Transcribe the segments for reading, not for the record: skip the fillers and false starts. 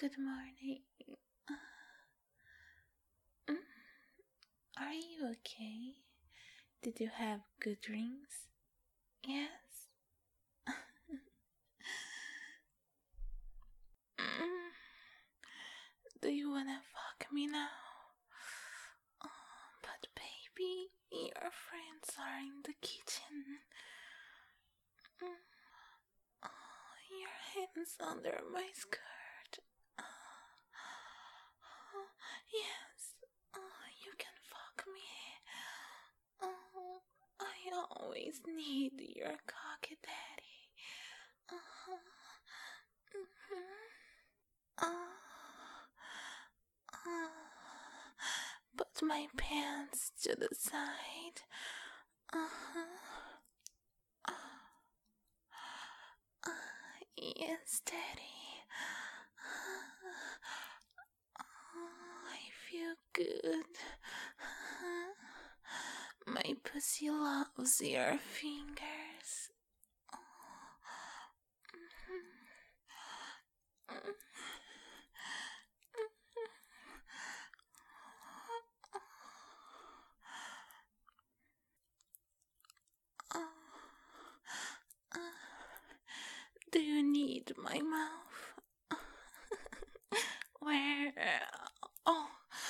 Good morning. Mm, Are you okay? Did you have good dreams? Yes? Mm, Do you wanna fuck me now? But baby, your friends are in the kitchen. Mm, Your hands under my skirt. Yes, you can fuck me. I always need your cocky daddy. Mhm. Uh, Put my pants to the side. Uh, yes, daddy. I feel good. My pussy loves your fingers. Do you need my mouth? Where? Oh.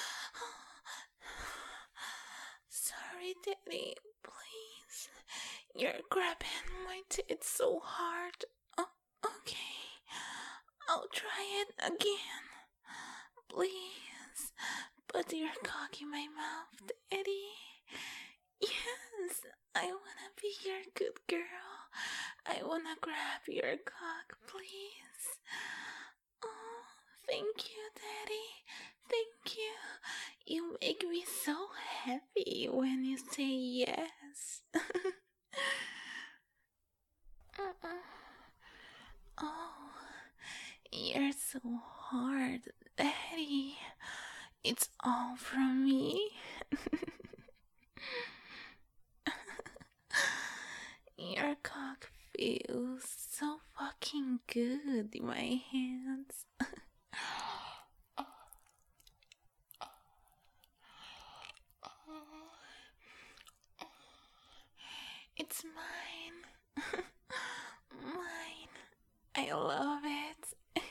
Sorry, Daddy. Please. You're grabbing my tits so hard. Oh, okay. I'll try it again. Please. Put your cock in my mouth, Daddy. Yes, I wanna be your good girl. I wanna grab your cock, please. Oh, thank you, Daddy. Thank you. You make me so happy when you say yes. Oh, you're so hard, Daddy. It's all from me. Your cock feels so fucking good in my hands. It's mine. Mine. I love it.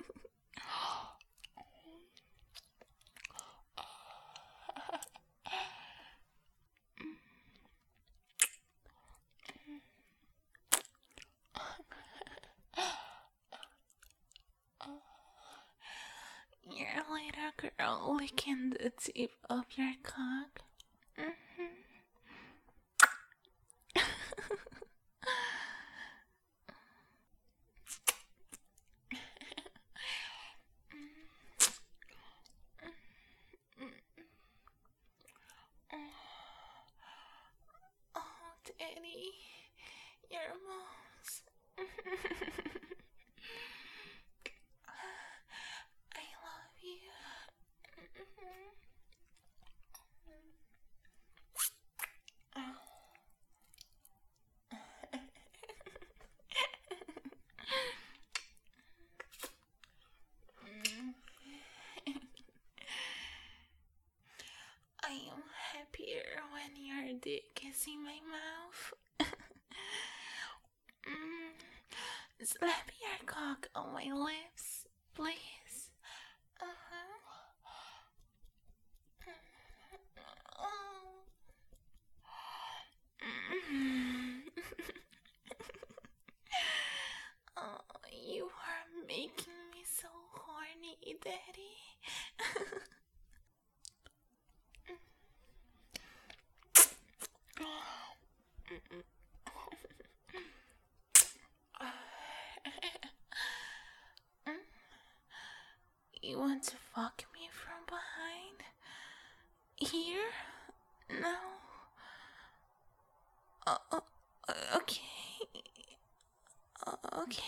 Your little girl licking the tip of your cock. Oh, Daddy, your moms. I love you. I am happier when your dick is in my mouth. Slap your cock on my lips, please. Oh, you are making me so horny, Daddy. You want to fuck me from behind? Here? No. Okay. Okay.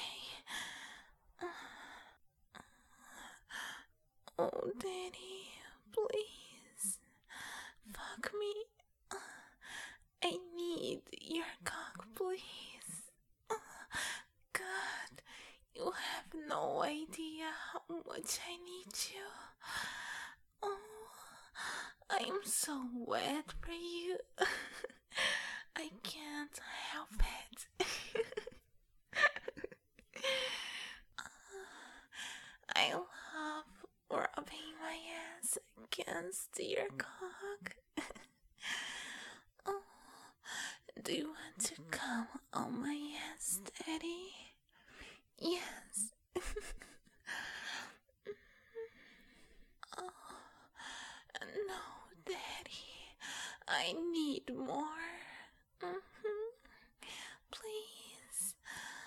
Oh, Daddy, please. Fuck me. I need your cock, please. God, you have no idea how much much I need you. Oh, I'm so wet for you. I can't help it. I love rubbing my ass against your cock. Oh, do you want to come on my ass, Daddy? Yes. Oh, no, Daddy. I need more. Please.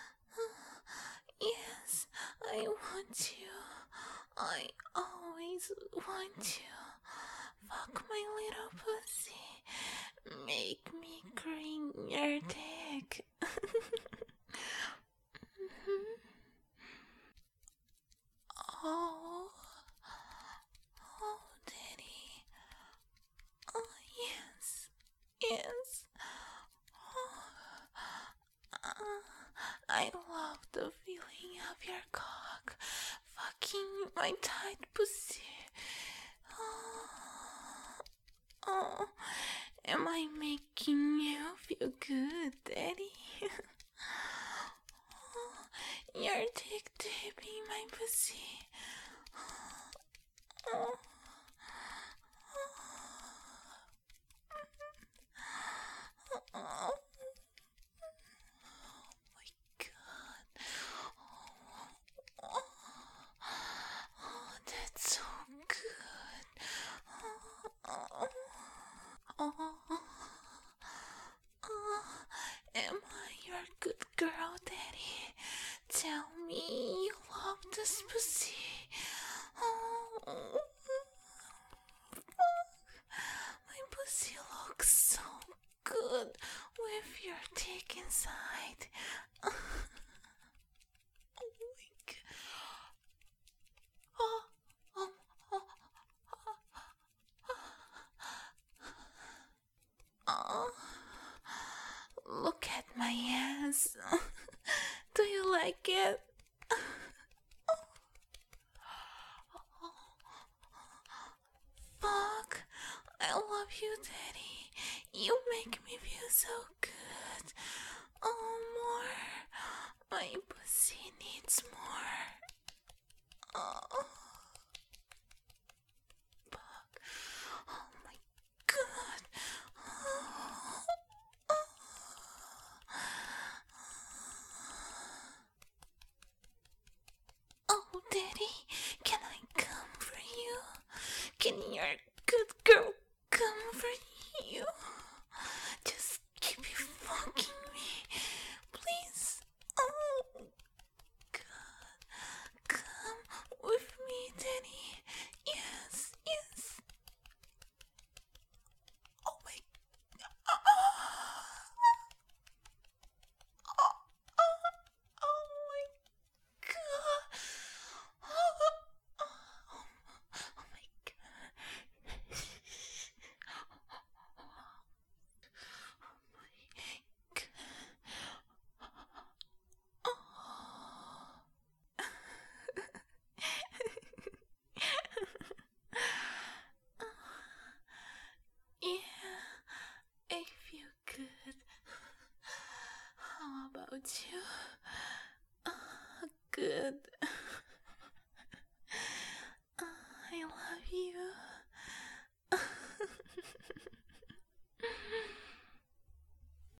Yes, I want you. I always want you. Fuck my little pussy. Make me cream your dick. Oh, oh, Daddy. Oh, yes, yes. Oh, I love the feeling of your cock fucking my tight pussy. Oh, oh, am I making you feel good, Daddy? Oh, your dick dipping my pussy. Oh, oh, my God. Oh, oh, that's so good. Oh, oh, oh, oh, am I your good girl, Daddy? Tell me you love this pussy. Oh, my pussy looks so good with your dick inside. Oh my God. Oh, oh, oh, oh. Look at my ass. Do you like it? Fuck. I love you, Daddy. You make me feel so good. Oh, more. My pussy needs more. Oh, fuck. Oh my God. Oh, Daddy, can I come for you? Can your good girl come for you? Just keep fucking me, please. Oh, God. Come with me, Daddy. Yes, yes. Oh my. Oh, oh, oh my God. Oh my God. Yeah, I feel good. How about you? Good.